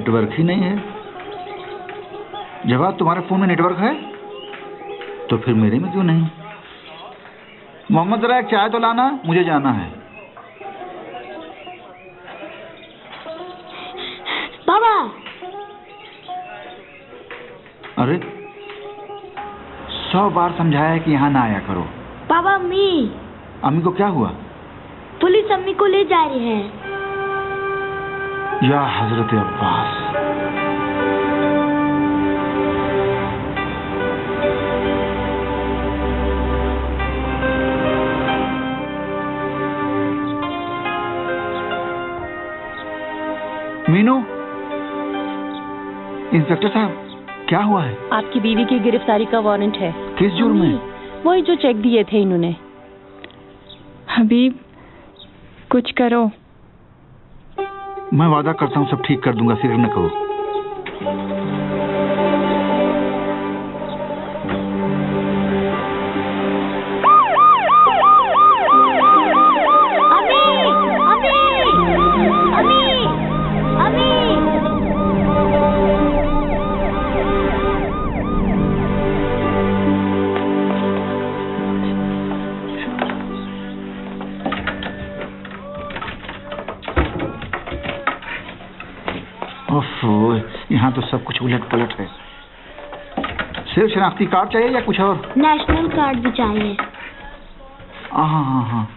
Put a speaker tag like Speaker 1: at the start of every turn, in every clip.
Speaker 1: Network ही नहीं है। जवाब, तुम्हारे फोन में नेटवर्क है तो फिर मेरे में क्यों नहीं? मोहम्मद जरा एक चाय तो लाना, मुझे जाना है।
Speaker 2: बाबा।
Speaker 1: अरे 100 बार समझाया है कि यहाँ ना आया करो।
Speaker 2: बाबा, अम्मी।
Speaker 1: अम्मी को क्या हुआ?
Speaker 2: पुलिस अम्मी को ले जा रही है।
Speaker 1: या हजरत अब्बास। मीनू, इंस्पेक्टर साहब, क्या हुआ है?
Speaker 3: आपकी बीवी की गिरफ्तारी का वारंट है।
Speaker 1: किस जुर्म में?
Speaker 3: वही जो चेक दिए थे इन्होंने।
Speaker 4: हबीब, कुछ करो।
Speaker 1: मैं वादा करता हूँ सब ठीक कर दूंगा, फिक्र न करो। यहाँ तो सब कुछ उलट पलट है। सिर्फ शनाख्ती कार्ड चाहिए या कुछ और?
Speaker 2: नेशनल कार्ड भी चाहिए।
Speaker 1: हाँ।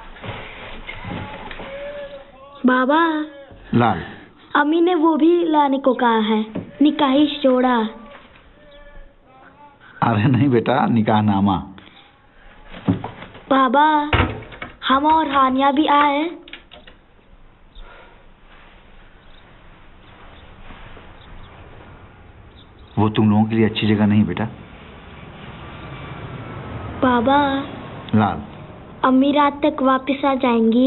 Speaker 2: बाबा,
Speaker 1: लाल,
Speaker 2: अम्मी ने वो भी लाने को कहा है, निकाही जोड़ा।
Speaker 1: अरे नहीं बेटा, निकाहनामा।
Speaker 2: बाबा, हम और हानिया भी आए।
Speaker 1: वो तुम लोगों के लिए अच्छी जगह नहीं बेटा।
Speaker 2: बाबा,
Speaker 1: लाल,
Speaker 2: अम्मी रात तक वापस आ जाएंगी।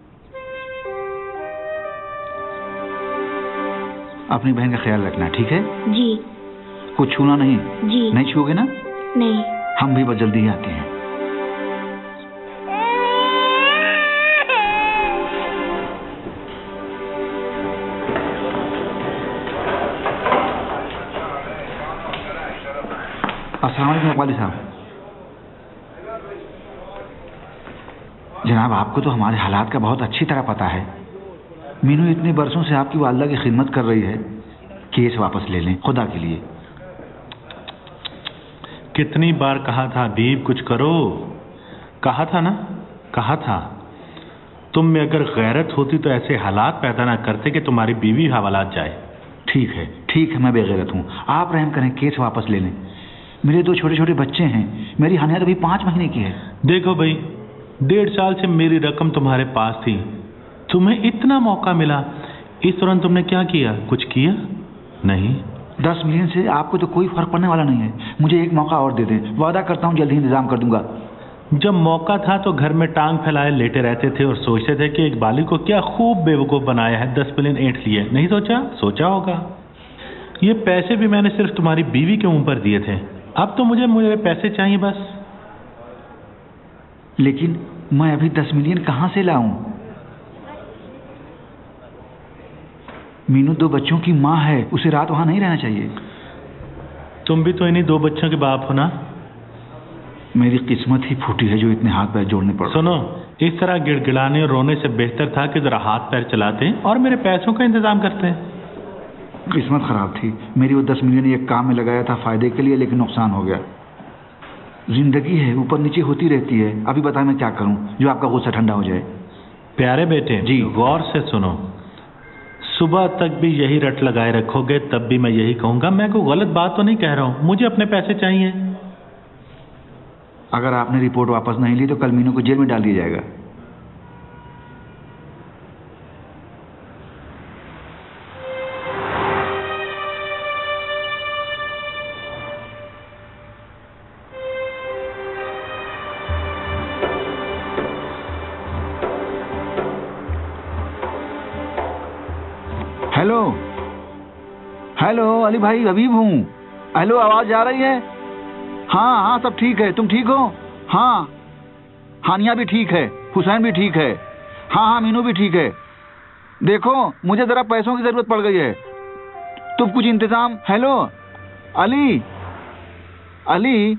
Speaker 1: अपनी बहन का ख्याल रखना, ठीक है?
Speaker 2: जी।
Speaker 1: कुछ छूना नहीं।
Speaker 2: जी।
Speaker 1: नहीं छूओगे ना?
Speaker 2: नहीं।
Speaker 1: हम भी बस जल्दी ही आते हैं। अस्सलाम वालेकुम वाली साहब। जनाब, आपको तो हमारे हालात का बहुत अच्छी तरह पता है। मीनू इतने बरसों से आपकी वालदा की खिदमत कर रही है। केस वापस ले लें खुदा के लिए।
Speaker 5: कितनी बार कहा था हबीब, कुछ करो। कहा था ना, कहा था। तुम में अगर गैरत होती तो ऐसे हालात पैदा ना करते कि तुम्हारी बीवी हवालात जाए।
Speaker 1: ठीक है, मैं बेगैरत हूँ। आप रहम करें, केस वापस ले लें। मेरे 2 छोटे छोटे बच्चे हैं। मेरी हानिया अभी 5 महीने की है।
Speaker 5: देखो भाई, 1.5 साल से मेरी रकम तुम्हारे पास थी। तुम्हें इतना मौका मिला, इस दौरान तुमने क्या किया? कुछ किया नहीं।
Speaker 1: 10 मिलियन से आपको तो कोई फर्क पड़ने वाला नहीं है। मुझे एक मौका और दे दें, वादा करता हूँ जल्दी इंतजाम कर दूंगा।
Speaker 5: जब मौका था तो घर में टांग फैलाए लेटे रहते थे और सोचते थे कि एक बाली को क्या खूब बेवकूफ़ बनाया है, 10 मिलियन ऐंठ लिए। नहीं सोचा? सोचा होगा। ये पैसे भी मैंने सिर्फ तुम्हारी बीवी के मुंह पर दिए थे। अब तो मुझे पैसे चाहिए बस।
Speaker 1: लेकिन मैं अभी 10 मिलियन कहाँ से लाऊं? मीनू 2 बच्चों की माँ है, उसे रात वहां नहीं रहना चाहिए।
Speaker 5: तुम भी तो इन्हीं 2 बच्चों के बाप हो ना?
Speaker 1: मेरी किस्मत ही फूटी है जो इतने हाथ पैर जोड़ने पड़।
Speaker 5: सुनो, इस तरह गिड़गिड़ाने और रोने से बेहतर था कि जरा हाथ पैर चलाते और मेरे पैसों का इंतजाम करते।
Speaker 1: किस्मत खराब थी मेरी। वो 10 मिलियन एक काम में लगाया था फायदे के लिए, लेकिन नुकसान हो गया। जिंदगी है, ऊपर नीचे होती रहती है। अभी बताएं मैं क्या करूं जो आपका गुस्सा ठंडा हो जाए?
Speaker 5: प्यारे बेटे
Speaker 1: जी,
Speaker 5: गौर से सुनो। सुबह तक भी यही रट लगाए रखोगे तब भी मैं यही कहूंगा। मैं कोई गलत बात तो नहीं कह रहा हूं, मुझे अपने पैसे चाहिए।
Speaker 1: अगर आपने रिपोर्ट वापस नहीं ली तो कल मीनू को जेल में डाल दिया जाएगा। हेलो हेलो, अली भाई, हबीब हूँ। हेलो, आवाज आ रही है? हाँ, सब ठीक है। तुम ठीक हो? हाँ, हानिया भी ठीक है, हुसैन भी ठीक है। हाँ, मीनू भी ठीक है। देखो, मुझे जरा पैसों की जरूरत पड़ गई है। तुम कुछ इंतजाम। हेलो अली, अली,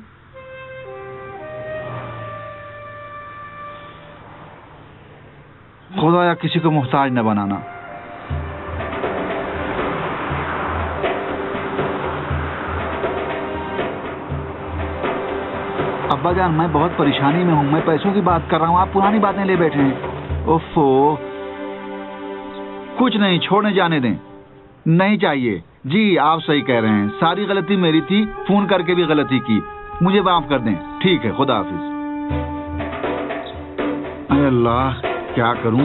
Speaker 1: खुदाया किसी को मोहताज न बनाना। अब्बा जान, मैं बहुत परेशानी में हूँ। मैं पैसों की बात कर रहा हूँ, आप पुरानी बातें ले बैठे हैं। ओफो, कुछ नहीं, छोड़ने जाने दें। नहीं चाहिए जी, आप सही कह रहे हैं। सारी गलती मेरी थी, फोन करके भी गलती की, मुझे माफ कर दें। ठीक है, खुदा हाफिज। अरे अल्लाह, क्या करूं?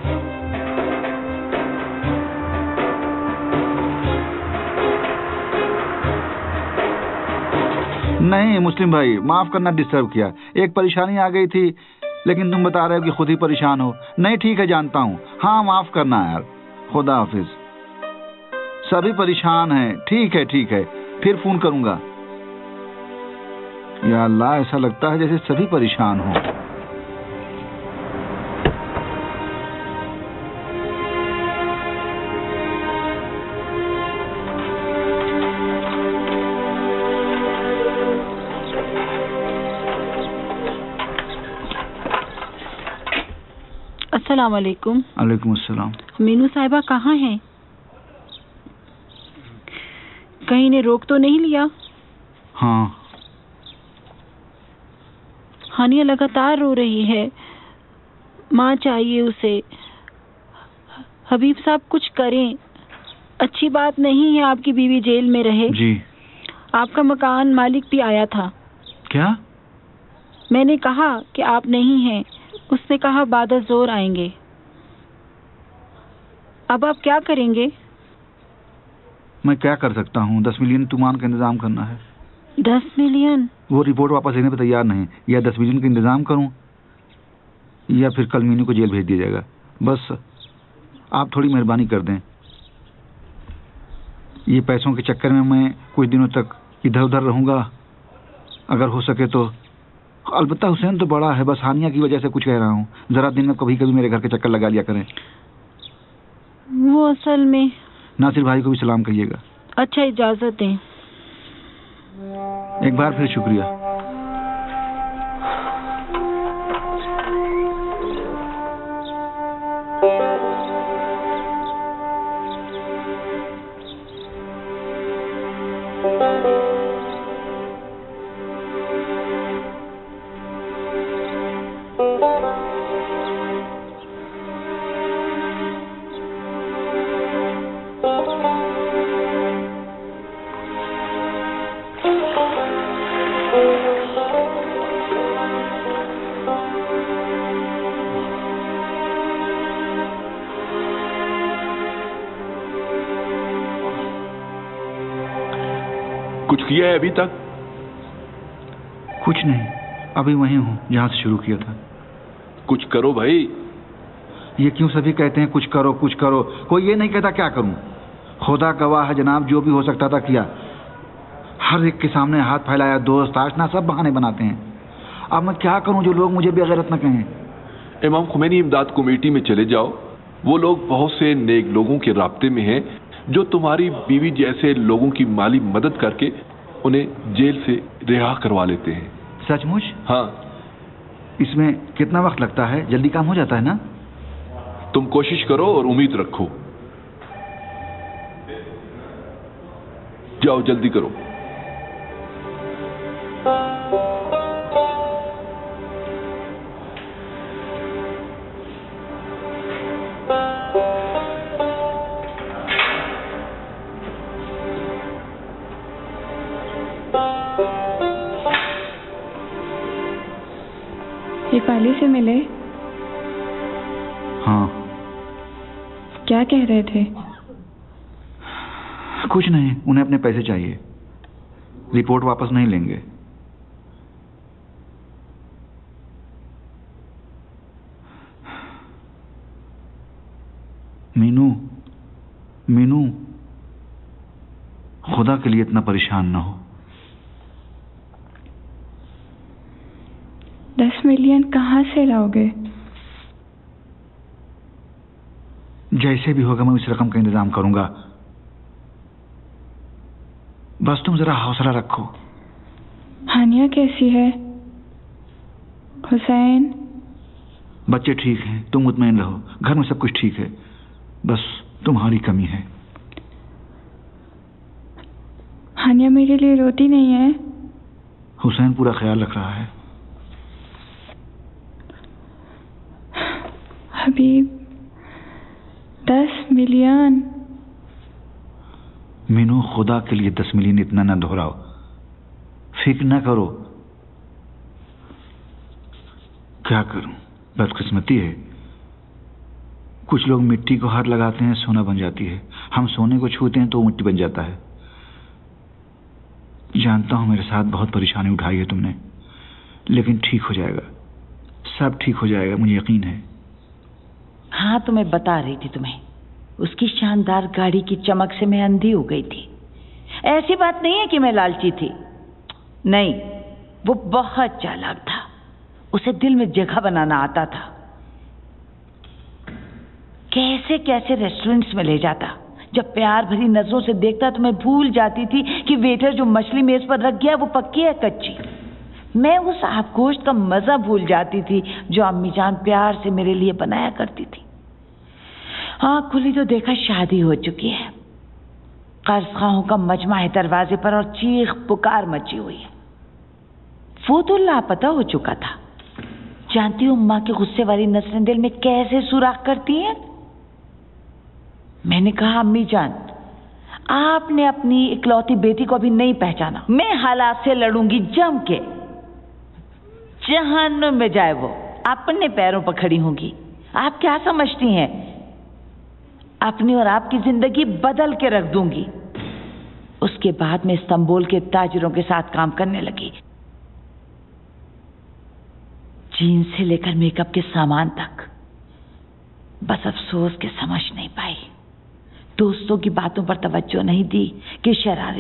Speaker 1: नहीं मुस्लिम भाई, माफ करना, डिस्टर्ब किया। एक परेशानी आ गई थी, लेकिन तुम बता रहे हो कि खुद ही परेशान हो। नहीं ठीक है, जानता हूँ। हाँ माफ करना यार। खुदा हाफिज। सभी परेशान हैं। ठीक है ठीक है, फिर फोन करूंगा। या अल्लाह, ऐसा लगता है जैसे सभी परेशान हो।
Speaker 3: अस्सलाम वालेकुम।
Speaker 1: वालेकुम अस्सलाम।
Speaker 3: मीनू साहिबा कहाँ हैं? कहीं ने रोक तो नहीं लिया?
Speaker 1: हाँ।
Speaker 3: हानिया लगातार रो रही है, माँ चाहिए उसे। हबीब साहब कुछ करें, अच्छी बात नहीं है आपकी बीवी जेल में रहे।
Speaker 1: जी।
Speaker 3: आपका मकान मालिक भी आया था।
Speaker 1: क्या?
Speaker 3: मैंने कहा कि आप नहीं हैं, उसने कहा बाद जोर आएंगे। अब आप क्या करेंगे?
Speaker 1: मैं क्या कर सकता हूँ? 10 मिलियन तुमान का इंतजाम करना है।
Speaker 3: 10 मिलियन?
Speaker 1: वो रिपोर्ट वापस लेने पर तैयार नहीं। या 10 मिलियन का इंतजाम करूं, या फिर कल मीनू को जेल भेज दिया जाएगा। बस आप थोड़ी मेहरबानी कर दें। ये पैसों के चक्कर में मैं कुछ दिनों तक इधर उधर रहूंगा, अगर हो सके तो। अलबत्ता हुसैन तो बड़ा है, बस हानिया की वजह से कुछ कह रहा हूँ। जरा दिन में कभी कभी मेरे घर के चक्कर लगा लिया करें।
Speaker 3: वो असल में।
Speaker 1: नासिर भाई को भी सलाम कहिएगा।
Speaker 3: अच्छा, इजाजत दें।
Speaker 1: एक बार फिर शुक्रिया।
Speaker 6: कुछ किया है अभी तक?
Speaker 1: कुछ नहीं, अभी वहीं हूँ जहाँ से शुरू किया था।
Speaker 6: कुछ करो भाई।
Speaker 1: ये क्यों सभी कहते हैं कुछ करो कुछ करो, कोई ये नहीं कहता क्या करूं? खुदा गवाह है जनाब, जो भी हो सकता था किया। हर एक के सामने हाथ फैलाया, दोस्त आशना सब बहाने बनाते हैं। अब मैं क्या करूं जो लोग मुझे बेगैरत न कहें?
Speaker 6: इमाम खुमैनी इमदाद कमेटी में चले जाओ। वो लोग बहुत से नेक लोगों के राब्ते में हैं जो तुम्हारी बीवी जैसे लोगों की माली मदद करके उन्हें जेल से रिहा करवा लेते हैं।
Speaker 1: सचमुच?
Speaker 6: हाँ।
Speaker 1: इसमें कितना वक्त लगता है? जल्दी काम हो जाता है ना?
Speaker 6: तुम कोशिश करो और उम्मीद रखो। जाओ जल्दी करो।
Speaker 4: दीपाली से मिले?
Speaker 1: हाँ।
Speaker 4: क्या कह रहे थे?
Speaker 1: कुछ नहीं, उन्हें अपने पैसे चाहिए, रिपोर्ट वापस नहीं लेंगे। मीनू, मीनू, खुदा के लिए इतना परेशान ना हो।
Speaker 4: 10 मिलियन कहाँ से लाओगे?
Speaker 1: जैसे भी होगा मैं उस रकम का इंतजाम करूंगा। बस तुम जरा हौसला रखो।
Speaker 4: हानिया कैसी है? हुसैन?
Speaker 1: बच्चे ठीक हैं, तुम मुतमईन रहो, घर में सब कुछ ठीक है, बस तुम्हारी कमी है।
Speaker 4: हानिया मेरे लिए रोती नहीं है?
Speaker 1: हुसैन पूरा ख्याल रख रहा है।
Speaker 4: हबीब, 10 मिलियन।
Speaker 1: मीनू, खुदा के लिए 10 मिलियन इतना न दोहराओ, फिक्र न करो। क्या करूं, बदकिस्मती है। कुछ लोग मिट्टी को हाथ लगाते हैं, सोना बन जाती है। हम सोने को छूते हैं तो वो मिट्टी बन जाता है। जानता हूं मेरे साथ बहुत परेशानी उठाई है तुमने, लेकिन ठीक हो जाएगा, सब ठीक हो जाएगा, मुझे यकीन है।
Speaker 7: हाँ, तो मैं बता रही थी तुम्हें, उसकी शानदार गाड़ी की चमक से मैं अंधी हो गई थी। ऐसी बात नहीं है कि मैं लालची थी, नहीं, वो बहुत चालाक था। उसे दिल में जगह बनाना आता था। कैसे कैसे रेस्टोरेंट्स में ले जाता, जब प्यार भरी नजरों से देखता तो मैं भूल जाती थी कि वेटर जो मछली मेज पर रख गया वो पक्की है कच्ची। मैं उस आबगोश्त का मजा भूल जाती थी जो अम्मी जान प्यार से मेरे लिए बनाया करती थी। आँख खुली तो देखा शादी हो चुकी है। कर्ज़खाहों का मजमा है दरवाजे पर और चीख पुकार मची हुई है। वो तो लापता हो चुका था। जानती हूँ माँ के गुस्से वाली नजरें दिल में कैसे सुराख करती हैं। मैंने कहा, अम्मी जान, आपने अपनी इकलौती बेटी को अभी नहीं पहचाना। मैं हालात से लड़ूंगी जम के, जहन्नुम में जाए वो, अपने पैरों पर खड़ी होंगी। आप क्या समझती हैं, अपनी और आपकी जिंदगी बदल के रख दूंगी। उसके बाद मैं इस्तांबुल के ताजिरों के साथ काम करने लगी। जीन्स से लेकर मेकअप के सामान तक। बस अफसोस के समझ नहीं पाई, दोस्तों की बातों पर तवज्जो नहीं दी कि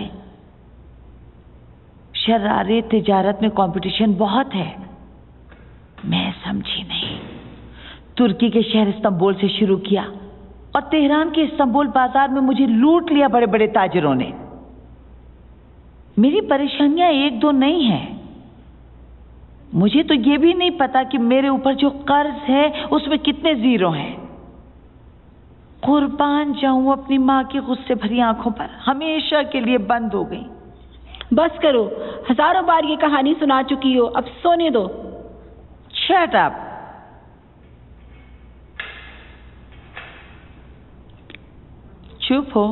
Speaker 7: शरारे तिजारत में कंपटीशन बहुत है। मैं समझी नहीं। तुर्की के शहर इस्तांबुल से शुरू किया और तेहरान के इस्तांबुल बाजार में मुझे लूट लिया बड़े बड़े ताजिरों ने। मेरी परेशानियां एक दो नहीं हैं। मुझे तो ये भी नहीं पता कि मेरे ऊपर जो कर्ज है उसमें कितने जीरो हैं। कुर्बान जाऊं अपनी माँ की गुस्से भरी आंखों पर, हमेशा के लिए बंद हो गई।
Speaker 3: बस करो, हजारों बार ये कहानी सुना चुकी हो, अब सोने दो।
Speaker 7: Shut up. चुप हो।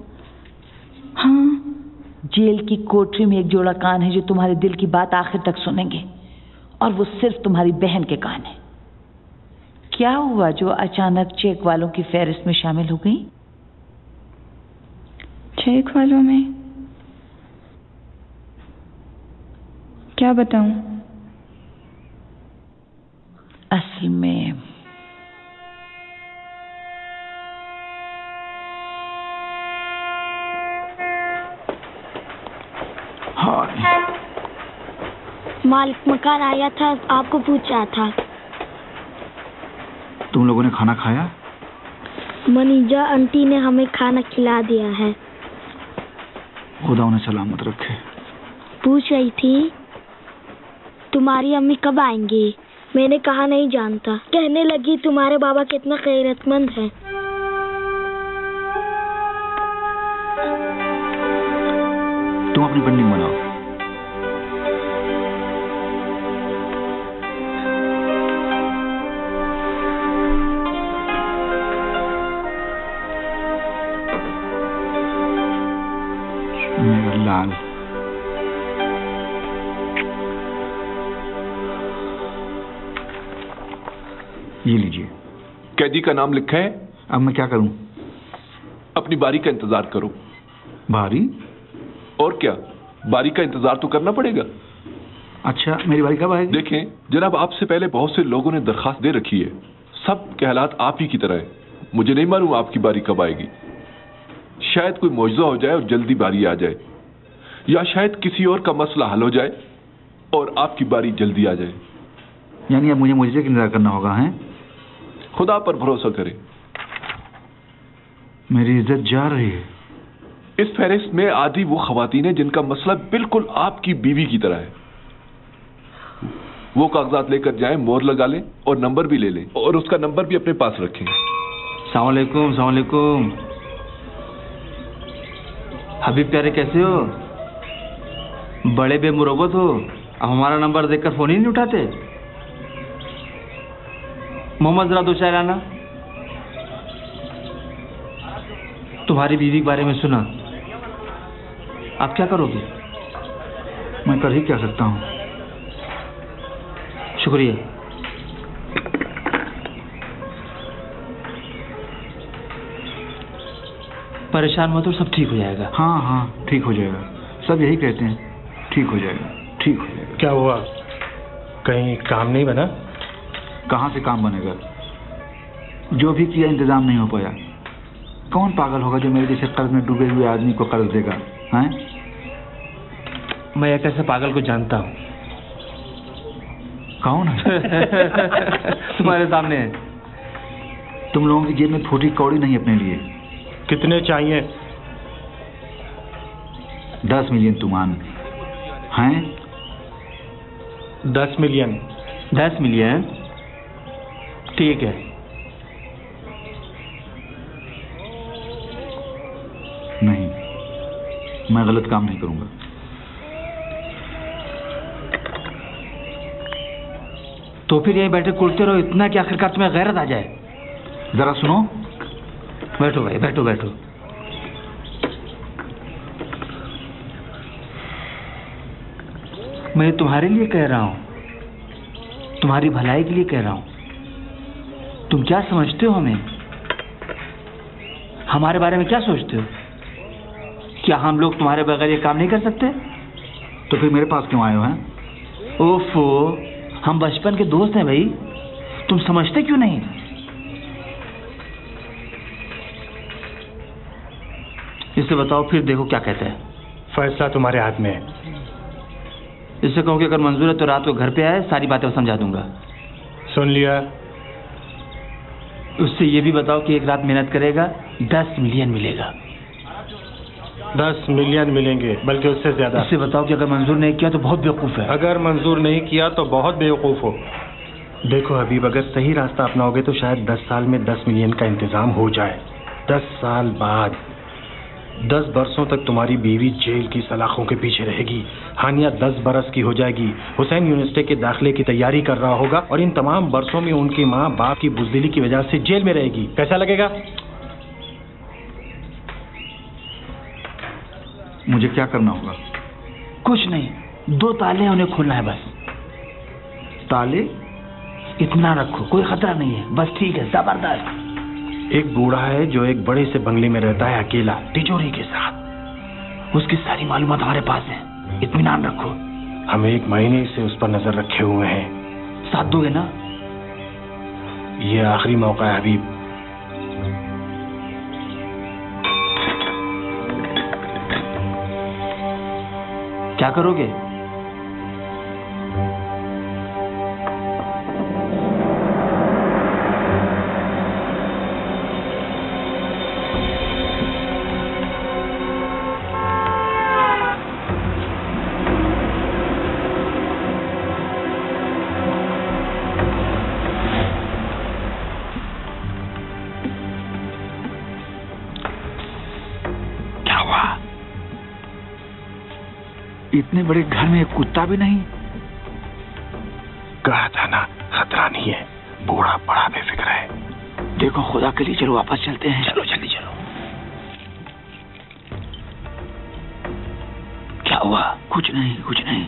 Speaker 4: हाँ,
Speaker 7: जेल की कोठरी में एक जोड़ा कान है जो तुम्हारे दिल की बात आखिर तक सुनेंगे, और वो सिर्फ तुम्हारी बहन के कान है। क्या हुआ जो अचानक चेक वालों की फहरिस्त में शामिल हो गई?
Speaker 4: चेक वालों में क्या बताऊं?
Speaker 7: असल में
Speaker 2: मालिक मकान आया था, आपको पूछ रहा था।
Speaker 1: तुम लोगों ने खाना खाया?
Speaker 2: मनीजा आंटी ने हमें खाना खिला दिया है।
Speaker 1: खुदा उन्हें सलामत रखे।
Speaker 2: पूछ रही थी तुम्हारी अम्मी कब आएंगी। मैंने कहा नहीं जानता। कहने लगी तुम्हारे बाबा कितना खैरतमंद है।
Speaker 1: तुम अपनी पेंटिंग बनाओ। मेरा लाल, ये लीजिए।
Speaker 6: कैदी का नाम लिखा है।
Speaker 1: अब मैं क्या करूं?
Speaker 6: अपनी बारी का इंतजार करो।
Speaker 1: बारी?
Speaker 6: और क्या, बारी का इंतजार तो करना पड़ेगा।
Speaker 1: अच्छा, मेरी बारी कब आएगी?
Speaker 6: देखें जनाब, आपसे पहले बहुत से लोगों ने दरखास्त दे रखी है। सब के हालात आप ही की तरह है। मुझे नहीं मालूम आपकी बारी कब आएगी। शायद कोई मौजज़ा हो जाए और जल्दी बारी आ जाए, या शायद किसी और का मसला हल हो जाए और आपकी बारी जल्दी आ जाए।
Speaker 1: यानी अब मुझे मुझे इंतजार करना होगा, हैं?
Speaker 6: खुदा पर भरोसा करें।
Speaker 1: मेरी इज्जत जा रही है।
Speaker 6: इस फहरिस्त में आधी वो खवातीन हैं जिनका मसला बिल्कुल आपकी बीवी की तरह है। वो कागजात लेकर जाएं, मोहर लगा लें और नंबर भी ले लें और उसका नंबर भी अपने पास रखें।
Speaker 8: अस्सलाम वालेकुम। हबीब प्यारे कैसे हो? बड़े बेमुरवत हो, अब हमारा नंबर देखकर फोन ही नहीं उठाते। मोहम्मद जरा दो चाय लाना। तुम्हारी बीवी के बारे में सुना, आप क्या करोगे?
Speaker 1: मैं कर ही क्या सकता हूँ।
Speaker 8: शुक्रिया। परेशान मत हो, सब ठीक हो जाएगा।
Speaker 1: हाँ ठीक हो जाएगा, सब यही कहते हैं, ठीक हो जाएगा, ठीक हो जाएगा।
Speaker 9: क्या हुआ, कहीं काम नहीं बना?
Speaker 1: कहाँ से काम बनेगा? जो भी किया इंतजाम नहीं हो पाया। कौन पागल होगा जो मेरे जैसे कर्ज में डूबे हुए आदमी को कर्ज देगा? हैं?
Speaker 9: मैं एक ऐसे पागल को जानता हूँ।
Speaker 1: कौन है?
Speaker 8: तुम्हारे सामने है।
Speaker 1: तुम लोगों की जेब में फूटी कौड़ी नहीं अपने लिए।
Speaker 9: कितने चाहिए?
Speaker 1: 10 मिलियन तुमान हैं?
Speaker 9: 10 मिलियन।
Speaker 8: 10 मिलियन ठीक है।
Speaker 1: नहीं, मैं गलत काम नहीं करूंगा।
Speaker 8: तो फिर यहीं बैठे कुड़ते रहो इतना कि आखिरकार तुम्हें गैरत आ जाए।
Speaker 1: जरा सुनो।
Speaker 8: बैठो भाई, बैठो बैठो। मैं तुम्हारे लिए कह रहा हूं, तुम्हारी भलाई के लिए कह रहा हूं। तुम क्या समझते हो हमें? हमारे बारे में क्या सोचते हो? क्या हम लोग तुम्हारे बगैर ये काम नहीं कर सकते?
Speaker 1: तो फिर मेरे पास क्यों आए हो? हैं?
Speaker 8: ओफो, हम बचपन के दोस्त हैं भाई, तुम समझते क्यों नहीं? इससे बताओ, फिर देखो क्या कहते हैं।
Speaker 9: फैसला तुम्हारे हाथ में है।
Speaker 8: इससे कहो कि अगर मंजूर है तो रात को घर पे आए, सारी बातें समझा दूंगा।
Speaker 9: सुन लिया।
Speaker 8: उससे ये भी बताओ कि एक रात मेहनत करेगा 10 मिलियन मिलेगा।
Speaker 9: 10 मिलियन मिलेंगे, बल्कि उससे ज्यादा।
Speaker 8: इससे बताओ कि अगर मंजूर नहीं किया तो बहुत बेवकूफ है।
Speaker 9: अगर मंजूर नहीं किया तो बहुत बेवकूफ हो। देखो हबीब, अगर सही रास्ता अपनाओगे तो शायद 10 साल में 10 मिलियन का इंतजाम हो जाए। 10 साल बाद 10 बरसों तक तुम्हारी बीवी जेल की सलाखों के पीछे रहेगी। हानिया 10 बरस की हो जाएगी। हुसैन यूनिवर्सिटी के दाखिले की तैयारी कर रहा होगा और इन तमाम बरसों में उनकी माँ बाप की बुज़दिली की वजह से जेल में रहेगी। कैसा लगेगा?
Speaker 1: मुझे क्या करना होगा?
Speaker 8: कुछ नहीं, 2 ताले उन्हें खोलना है बस।
Speaker 1: ताले?
Speaker 8: इतना रखो, कोई खतरा नहीं है, बस ठीक है, जबरदस्त।
Speaker 9: एक बूढ़ा है जो एक बड़े से बंगले में रहता है अकेला, तिजोरी के साथ।
Speaker 8: उसकी सारी मालूमात हमारे पास है, इत्मीनान रखो।
Speaker 9: हम 1 महीने से उस पर नजर रखे हुए हैं।
Speaker 8: साथ दोगे ना?
Speaker 9: ये आखिरी मौका है हबीब।
Speaker 8: क्या करोगे?
Speaker 1: इतने बड़े घर में एक कुत्ता भी नहीं?
Speaker 9: कहा था ना, खतरा नहीं है। बूढ़ा बड़ा बेफिक्र है।
Speaker 8: देखो, खुदा के लिए चलो वापस चलते हैं।
Speaker 9: चलो जल्दी चलो।
Speaker 8: क्या हुआ?
Speaker 1: कुछ नहीं, कुछ नहीं।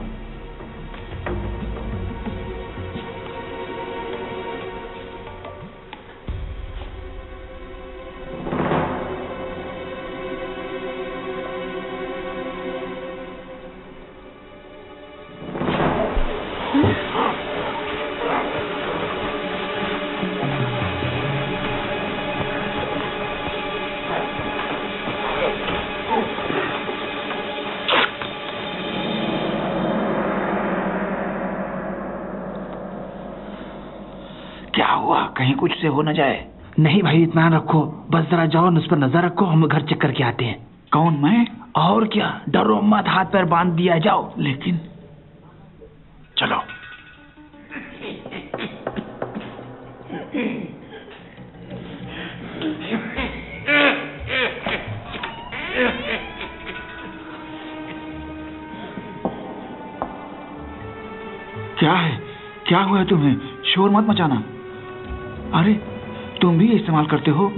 Speaker 8: क्या हुआ? कहीं कुछ से हो न जाए। नहीं भाई, इतना रखो, बस जरा जाओ, उस पर नजर रखो, हम घर चेक करके आते हैं।
Speaker 1: कौन, मैं?
Speaker 8: और क्या, डरो मत, हाथ पैर बांध दिया, जाओ।
Speaker 1: लेकिन
Speaker 9: चलो।
Speaker 1: क्या है, क्या हुआ है तुम्हें? शोर मत मचाना। अरे तुम भी इस्तेमाल करते हो?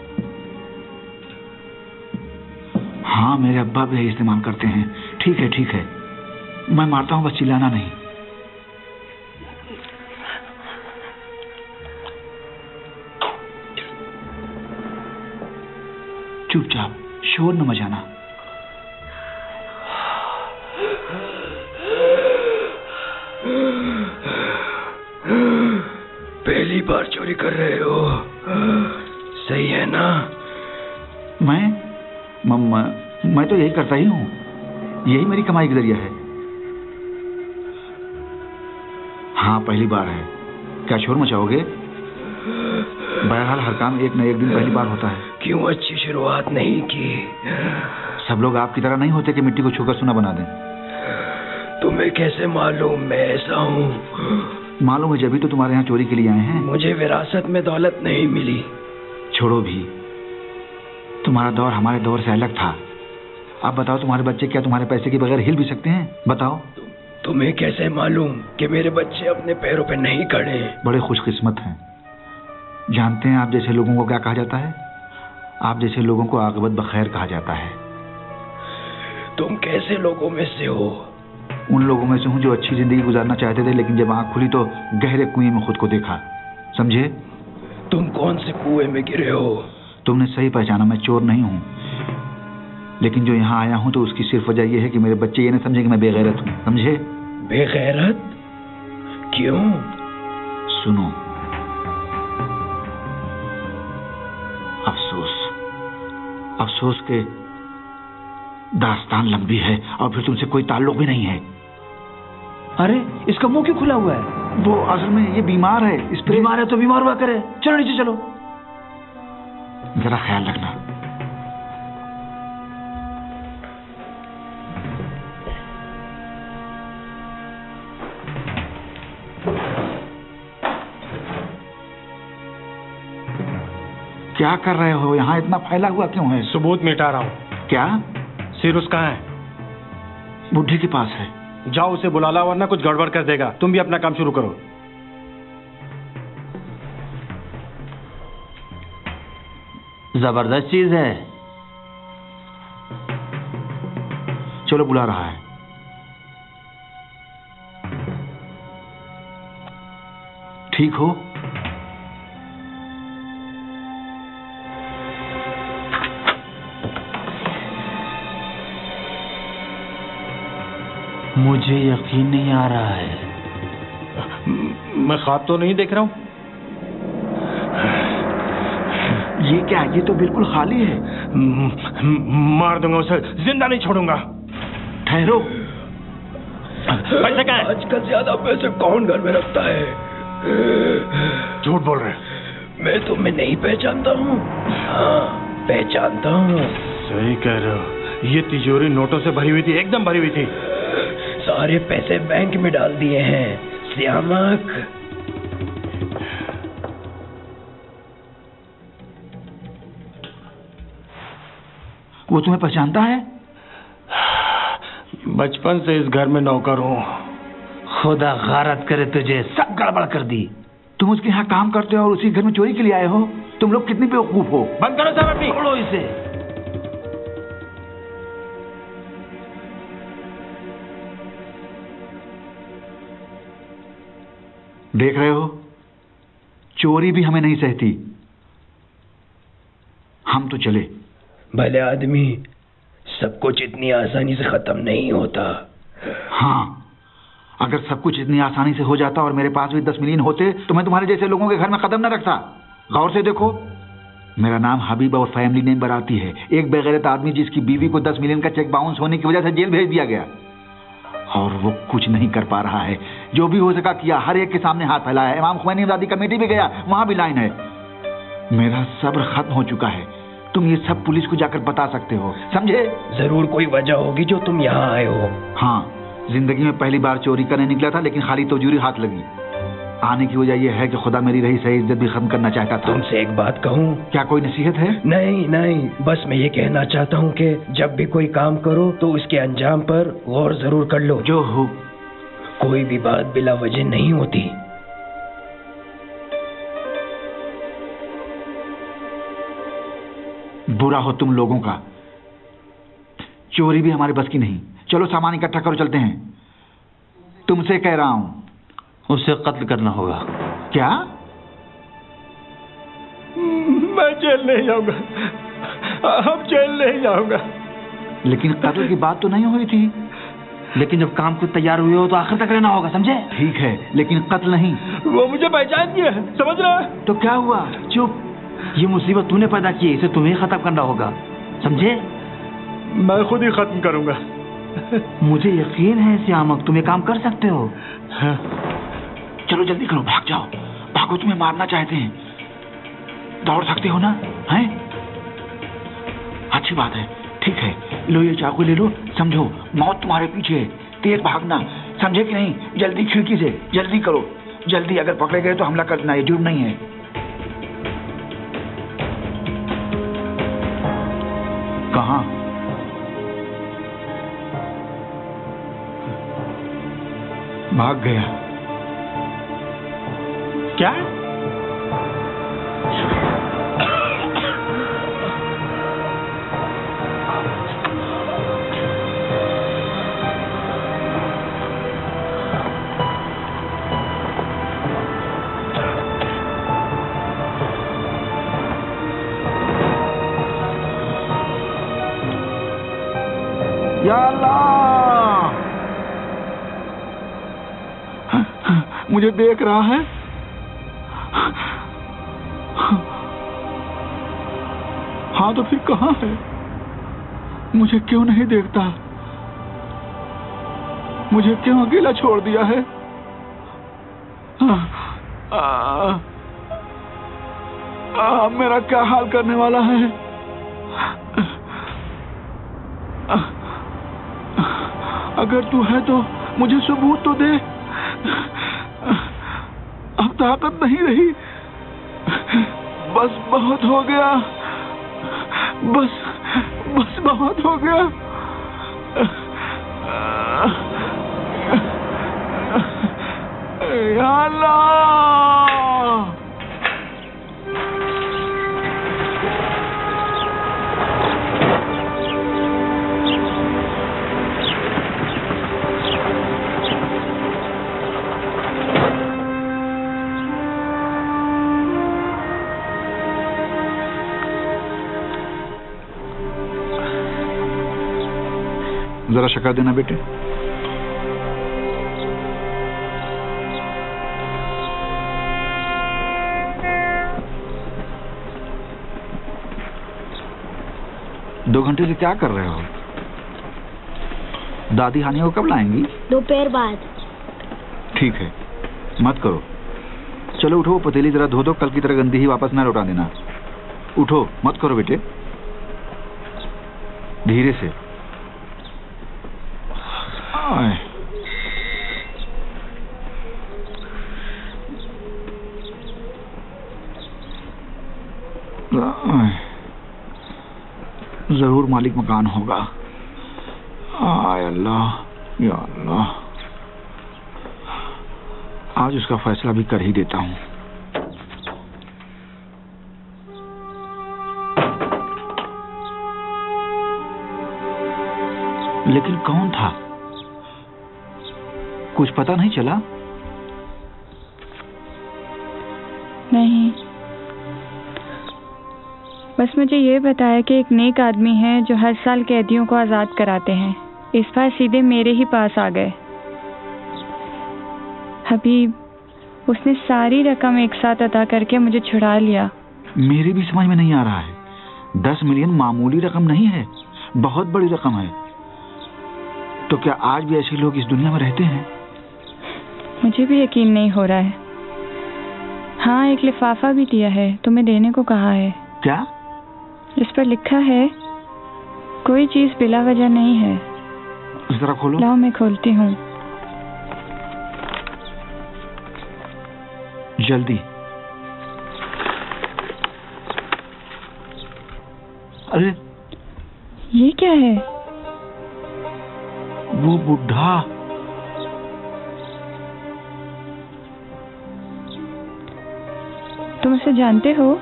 Speaker 1: हाँ, मेरे अब्बा भी इस्तेमाल करते हैं। ठीक है ठीक है, मैं मारता हूँ, बस चिल्लाना नहीं। चुपचाप, शोर न मचाना।
Speaker 10: पहली बार चोरी कर रहे हो, सही है ना?
Speaker 1: मैं तो यही करता ही हूँ, यही मेरी कमाई का जरिया है। हाँ, पहली बार है। क्या शोर मचाओगे? बहरहाल हर काम एक न एक दिन पहली बार होता है।
Speaker 10: क्यों अच्छी शुरुआत नहीं की?
Speaker 1: सब लोग आपकी तरह नहीं होते कि मिट्टी को छूकर सोना बना दें।
Speaker 10: तुम्हें कैसे मालूम मैं ऐसा हूँ?
Speaker 1: मालूम है, जब भी तो तुम्हारे यहाँ चोरी के लिए आए हैं।
Speaker 10: मुझे विरासत में दौलत नहीं मिली।
Speaker 1: छोड़ो भी, तुम्हारा दौर हमारे दौर से अलग था। अब बताओ, तुम्हारे बच्चे क्या तुम्हारे पैसे के बगैर हिल भी सकते हैं? बताओ।
Speaker 10: तुम्हें कैसे मालूम कि मेरे बच्चे अपने पैरों पे नहीं खड़े?
Speaker 1: बड़े खुशकिस्मत हैं। जानते हैं आप जैसे लोगों को क्या कहा जाता है? आप जैसे लोगों को आक़िबत बखैर कहा जाता है।
Speaker 10: तुम कैसे लोगों में से हो?
Speaker 1: उन लोगों में से हूँ जो अच्छी जिंदगी गुजारना चाहते थे, लेकिन जब आंख खुली तो गहरे कुएं में खुद को देखा। समझे?
Speaker 10: तुम कौन से कुएं में गिरे हो?
Speaker 1: तुमने सही पहचाना, मैं चोर नहीं हूँ, लेकिन जो यहाँ आया हूँ तो उसकी सिर्फ वजह यह है कि मेरे बच्चे ये न समझे कि मैं बेगैरत हूँ। समझे?
Speaker 10: बेगैरत? क्यों?
Speaker 1: सुनो, अफसोस के दास्तान लंबी है और फिर तुमसे कोई ताल्लुक भी नहीं है।
Speaker 8: अरे इसका मुंह क्यों खुला हुआ है?
Speaker 1: वो असल में ये बीमार है। इस पे
Speaker 8: बीमार है तो बीमार हुआ करे। चलो नीचे चलो।
Speaker 1: जरा ख्याल रखना। क्या कर रहे हो? यहाँ इतना फैला हुआ क्यों है?
Speaker 9: सबूत मिटा रहा हूँ। क्या? सिरुस कहाँ है?
Speaker 1: बुढ़ी के पास है।
Speaker 9: जाओ उसे बुला ला, वरना कुछ गड़बड़ कर देगा। तुम भी अपना काम शुरू करो।
Speaker 8: जबरदस्त चीज है।
Speaker 1: चलो, बुला रहा है। ठीक हो?
Speaker 8: मुझे यकीन नहीं आ रहा है।
Speaker 9: मैं ख्वाब तो नहीं देख रहा हूँ।
Speaker 1: ये क्या? ये तो बिल्कुल खाली है।
Speaker 9: मार दूंगा उसे, जिंदा नहीं छोड़ूंगा।
Speaker 1: ठहरो।
Speaker 9: पैसे क्या है?
Speaker 10: आजकल ज्यादा पैसे कौन घर में रखता है?
Speaker 9: झूठ बोल रहे।
Speaker 10: मैं तुम्हें नहीं पहचानता हूँ। हाँ, पहचानता हूँ।
Speaker 9: सही कह रहे हो। ये तिजोरी नोटों से भरी हुई थी, एकदम भरी हुई थी।
Speaker 10: सारे पैसे बैंक में डाल दिए हैं, श्यामक।
Speaker 1: वो तुम्हें पहचानता है?
Speaker 9: बचपन से इस घर में नौकर हूँ।
Speaker 8: खुदा गारत करे तुझे, सब गड़बड़ कर दी।
Speaker 1: तुम उसके यहाँ काम करते हो और उसी घर में चोरी के लिए आए हो? तुम लोग कितने बेवकूफ हो।
Speaker 9: बंद करो सब अपनी।
Speaker 8: छोड़ो इसे।
Speaker 1: देख रहे हो, चोरी भी हमें नहीं सहती। हम तो चले।
Speaker 10: भले आदमी, सब कुछ इतनी आसानी से खत्म नहीं होता।
Speaker 1: हाँ, अगर सब कुछ इतनी आसानी से हो जाता और मेरे पास भी 10 मिलियन होते तो मैं तुम्हारे जैसे लोगों के घर में कदम न रखता। गौर से देखो, मेरा नाम हबीब और फैमिली नेम बराती है। एक बेगैरत आदमी जिसकी बीवी को 10 मिलियन का चेक बाउंस होने की वजह से जेल भेज दिया गया और वो कुछ नहीं कर पा रहा है। जो भी हो सका किया, हर एक के सामने हाथ फैलाया है। इमाम खुमैनी इमदादी कमेटी भी गया, वहां भी लाइन है। मेरा सब्र खत्म हो चुका है। तुम ये सब पुलिस को जाकर बता सकते हो, समझे?
Speaker 10: जरूर कोई वजह होगी जो तुम यहाँ आए हो।
Speaker 1: हाँ, जिंदगी में पहली बार चोरी करने निकला था, लेकिन खाली तोजूरी हाथ लगी। आने की वजह यह है कि खुदा मेरी रही सही इज्जत भी खत्म करना चाहता था।
Speaker 10: तुमसे एक बात कहूँ?
Speaker 1: क्या कोई नसीहत है?
Speaker 10: नहीं नहीं, बस मैं ये कहना चाहता हूँ कि जब भी कोई काम करो तो उसके अंजाम पर गौर जरूर कर लो।
Speaker 1: जो हो,
Speaker 10: कोई भी बात बिला वजह नहीं होती।
Speaker 1: बुरा हो तुम लोगों का, चोरी भी हमारे बस की नहीं। चलो सामान इकट्ठा करो, चलते हैं। तुमसे कह रहा हूं,
Speaker 8: उसे कत्ल करना होगा।
Speaker 1: क्या?
Speaker 9: मैं जेल नहीं जाऊंगा, अब जेल नहीं जाऊंगा।
Speaker 1: लेकिन कत्ल की बात तो नहीं हुई थी।
Speaker 8: लेकिन जब काम को तैयार हुए हो तो आखिर तक रहना होगा, समझे?
Speaker 1: ठीक है, लेकिन कत्ल नहीं।
Speaker 9: वो मुझे पहचान गया है, समझ रहा है?
Speaker 1: तो क्या हुआ?
Speaker 8: चुप, ये मुसीबत तूने पैदा की है, इसे तुम्हें खत्म करना होगा, समझे?
Speaker 9: मैं खुद ही खत्म करूंगा।
Speaker 8: मुझे यकीन है श्यामक, तुम ये काम कर सकते हो।
Speaker 9: हाँ।
Speaker 1: चलो जल्दी करो, भाग जाओ, भागो, तुम्हें मारना चाहते हैं। दौड़ सकते हो ना? हैं? अच्छी बात है, ठीक है, लो ये चाकू ले लो, समझो मौत तुम्हारे पीछे है, तेज भागना, समझे कि नहीं? जल्दी खिड़की से, जल्दी करो, जल्दी। अगर पकड़े गए तो हमला करना, ये जुर्म नहीं है। कहाँ? भाग गया।
Speaker 9: क्या?
Speaker 1: या अल्लाह, मुझे देख रहा है। हाँ तो फिर कहाँ है? मुझे क्यों नहीं देखता? मुझे क्यों अकेला छोड़ दिया है? मेरा क्या हाल करने वाला है? अगर तू है तो मुझे सबूत तो दे। अब ताकत नहीं रही, बस बहुत हो गया, बस बहुत हो गया। या अल्लाह, जरा शक्कर देना बेटे। दो घंटे से क्या कर रहे हो? दादी हानिया को कब लाएंगी?
Speaker 2: दोपहर बाद।
Speaker 1: ठीक है, मत करो। चलो उठो, पतीली जरा धो दो, कल की तरह गंदी ही वापस ना लौटा देना। उठो, मत करो बेटे, धीरे से। जरूर मालिक मकान होगा। आय अल्लाह, या अल्लाह, आज उसका फैसला भी कर ही देता हूँ। लेकिन कौन था? कुछ पता नहीं चला?
Speaker 4: नहीं, बस मुझे ये बताया कि एक नेक आदमी है जो हर साल कैदियों को आज़ाद कराते हैं। इस बार सीधे मेरे ही पास आ गए। हबीब, उसने सारी रकम एक साथ अदा करके मुझे छुड़ा लिया।
Speaker 1: मेरी भी समझ में नहीं आ रहा है। 10 मिलियन मामूली रकम नहीं है, बहुत बड़ी रकम है। तो क्या आज भी ऐसे लोग इस दुनिया में रहते हैं?
Speaker 4: मुझे भी यकीन नहीं हो रहा है। हाँ, एक लिफाफा भी दिया है, तुम्हें देने को कहा है।
Speaker 1: क्या?
Speaker 4: इस पर लिखा है कोई चीज बिला वजह नहीं है।
Speaker 1: जरा खोलो।
Speaker 4: लाओ मैं खोलती हूँ।
Speaker 1: जल्दी। अरे
Speaker 4: ये क्या है?
Speaker 1: वो बुढ़ा।
Speaker 4: तुम उसे जानते हो?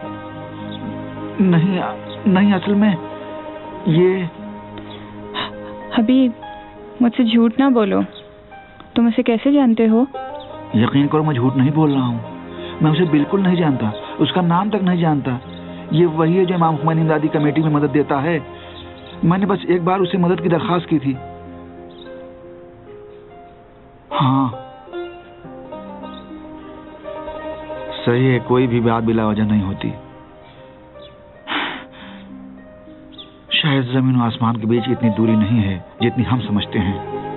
Speaker 1: नहीं, असल में ये।
Speaker 4: हबीब, मुझसे झूठ ना बोलो। तुम उसे कैसे जानते हो?
Speaker 1: यकीन करो, मैं झूठ नहीं बोल रहा हूँ। मैं उसे बिल्कुल नहीं जानता, उसका नाम तक नहीं जानता। ये वही है जो इमाम खुमैनी इमदादी कमेटी में मदद देता है। मैंने बस एक बार उसे मदद की दरखास्त की थी। हाँ, सही है, कोई भी बात बिला वजह नहीं होती। शायद जमीन और आसमान के बीच इतनी दूरी नहीं है जितनी हम समझते हैं।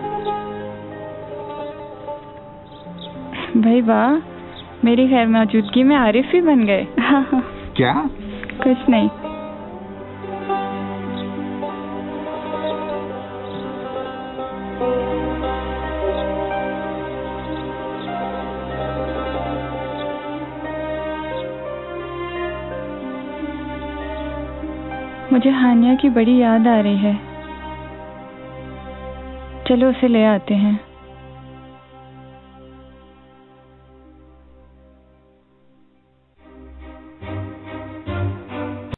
Speaker 4: भाई वाह, मेरी खैर मौजूदगी में आरिफ ही बन गए।
Speaker 1: क्या?
Speaker 4: कुछ नहीं। मुझे हानिया की बड़ी याद आ रही है। चलो उसे ले आते हैं।